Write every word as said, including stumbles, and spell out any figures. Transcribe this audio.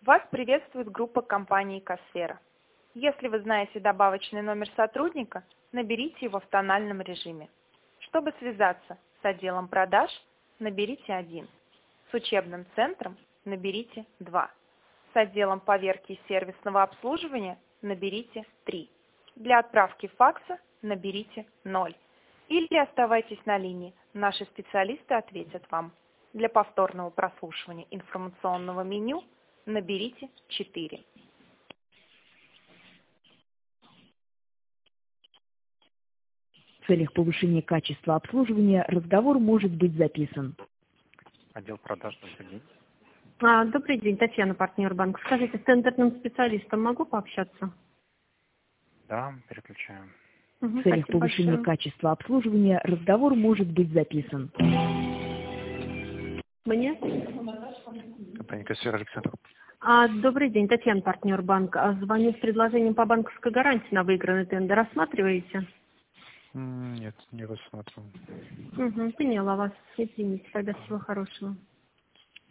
Вас приветствует группа компании Кассера. Если вы знаете добавочный номер сотрудника, наберите его в тональном режиме. Чтобы связаться с отделом продаж, наберите один. С учебным центром наберите два. С отделом поверки и сервисного обслуживания наберите три. Для отправки факса наберите ноль. Или оставайтесь на линии, наши специалисты ответят вам. Для повторного прослушивания информационного меню наберите четыре. В целях повышения качества обслуживания разговор может быть записан. Отдел продаж, добрый день. А, добрый день, Татьяна, партнер банка. Скажите, с тендерным специалистом могу пообщаться? Да, переключаем. Угу, В целях спасибо повышения большое. качества обслуживания разговор может быть записан. Мне? Компания Кассер, Александр. А, добрый день, Татьяна, партнер банка. А, звоню с предложением по банковской гарантии на выигранный тендер. Рассматриваете? М, Нет, не рассматривал. Угу, поняла вас. Извините, тогда всего хорошего.